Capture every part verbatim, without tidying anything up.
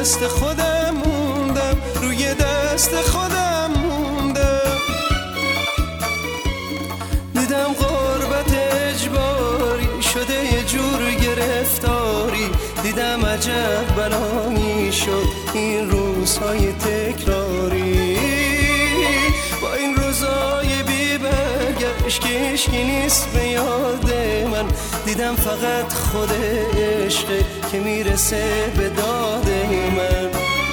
دست خودم موندم، روی دست خودم موندم. دیدم غربت اجباری شده یه جور گرفتاری، دیدم عجب بلایی شد این روزهای تکراری. با این روزهای بی برگشت که عشقی نیست به یاد من، دیدم فقط خود عشقه که میرسه به داد من.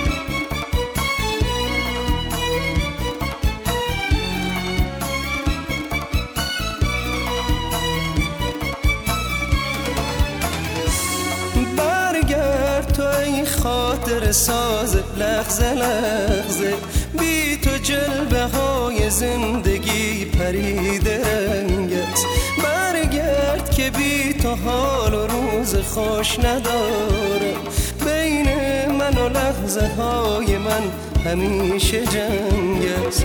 برگرد تو ای خاطر ساز لحظه لحظه، بی تو جلوه های زندگی پریده رنگت. برگرد که بی تو حال و روز خوش ندارم، بین من و لحظه های من همیشه جنگ است.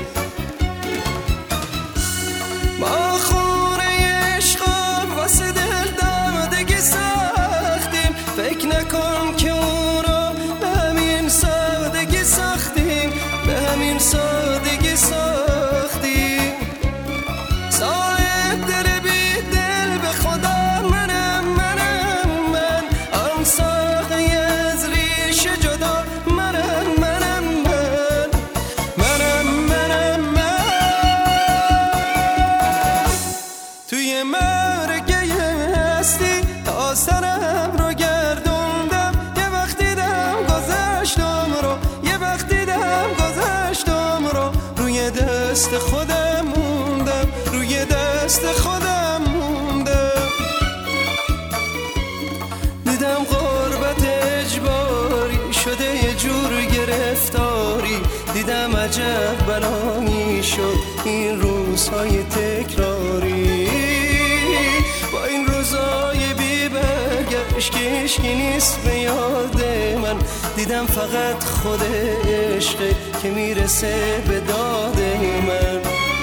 ما خونه عشقا واسه دل دادگی ساختیم، فکر نکن که اون رو به همین سادگی ساختیم، به همین سادگی ساختیم. صاحب دل بی دل به خدا منم منم من، آن ساقی از ریشه جدا منم منم من، منم منم من. توی مرگه هستی تا سرم رو گردوندم، یه وقت دیدم گذشتم رو، یه وقت دیدم گذشتم رو. روی دست خودم موندم، روی دست خودم موندم. دیدم غربت اجباری شده یه جور گرفتاری، دیدم عجب بلایی شد این روزهای تکراری. با این روزهای بی برگشت که عشقی نیست به یاد من، دیدم فقط خود عشقه که میرسه به داد من.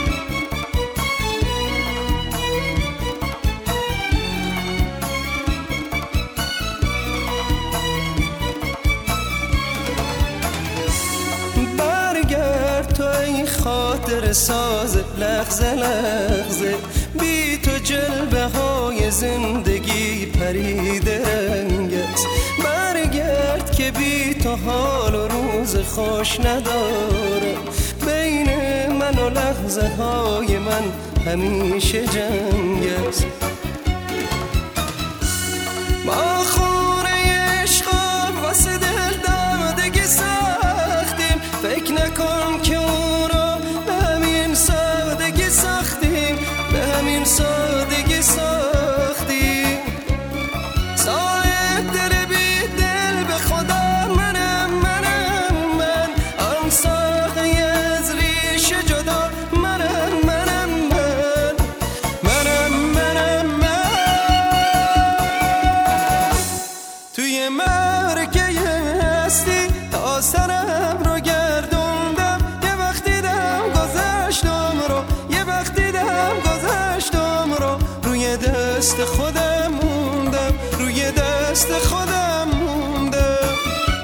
برگرد تو ای خاطر ساز لحظه لحظه، بی تو جلوه های زندگی پریده رنگت. برگرد که بی تو حال و روز خوش ندارم، بین من و لحظه های من همیشه جنگ است. ما خونه عشقا واسه دل دادگی ساختیم، فکر نکن که اون رو به همین سادگی ساختیم، به همین سادگی ساختیم. صاحب دل بی دل به خدا منم منم من، آن ساقی از ریشه جدا منم منم من، منم منم من. توی مرگه هستی تا سرم رو گردوندم، یه وقت دیدم گذشتم رو، یه وقت دیدم گذشتم رو. روی دست خودم موندم، روی دست خودم موندم.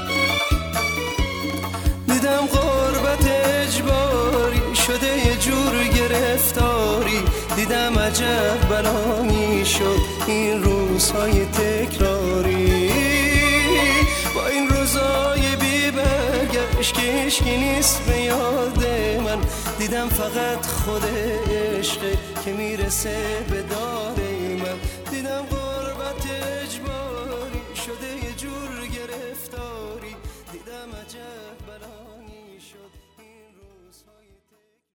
دیدم غربت اجباری شده یه جور گرفتاری، دیدم عجب بلایی شد این روزهای تکراری. با این روزهای بی برگشت که عشقی نیست به یاد من، دیدم فقط خود عشقه که میرسه به داد من. دیدم